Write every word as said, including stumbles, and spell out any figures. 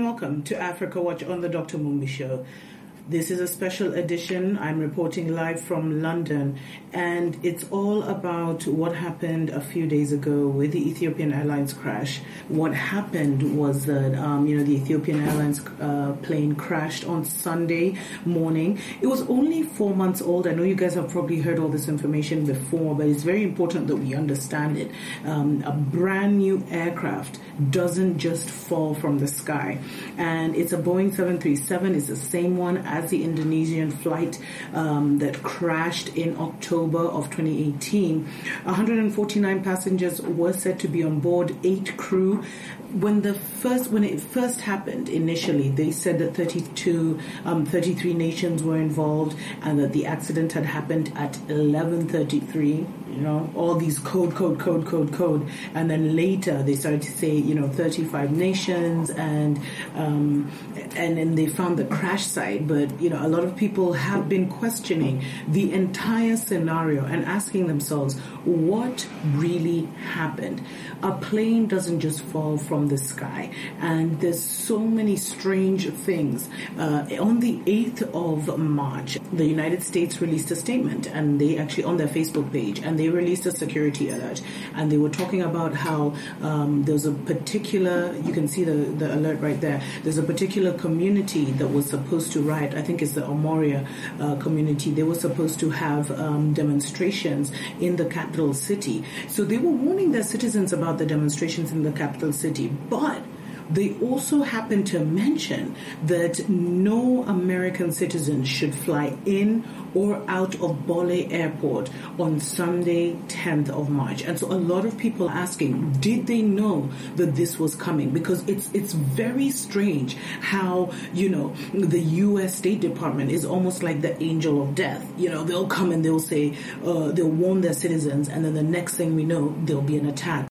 welcome to Africa Watch on the Doctor Mumbi Show. This is a special edition. I'm reporting live from London, and it's all about what happened a few days ago with the Ethiopian Airlines crash. What happened was that, um, you know, the Ethiopian Airlines uh, plane crashed on Sunday morning. It was only four months old. I know you guys have probably heard all this information before, but it's very important that we understand it. Um, a brand new aircraft doesn't just fall from the sky, and it's a Boeing seven thirty-seven. It's the same one as the Indonesian flight um, that crashed in October of twenty eighteen. one hundred forty-nine passengers were said to be on board, eight crew. When the first, when it first happened initially, they said that thirty-two, um, thirty-three nations were involved, and that the accident had happened at eleven thirty-three. You know, all these code, code, code, code, code, and then later they started to say, you know, thirty-five nations, and um, and then they found the crash site. But you know, a lot of people have been questioning the entire scenario and asking themselves, what really happened? A plane doesn't just fall from the sky, and there's so many strange things. Uh, on the eighth of March, the United States released a statement, and they actually on their Facebook page, and they released a security alert, and they were talking about how um, there's a particular, you can see the, the alert right there, there's a particular community that was supposed to riot. I think it's the Omoria uh, community. They were supposed to have um, demonstrations in the capital city. So they were warning their citizens about the demonstrations in the capital city, but they also happened to mention that no American citizens should fly in or out of Bole Airport on Sunday, tenth of March. And so a lot of people are asking, did they know that this was coming? Because it's it's very strange how, you know, the U S State Department is almost like the angel of death. You know, they'll come and they'll say, uh, they'll warn their citizens, and then the next thing we know, there'll be an attack.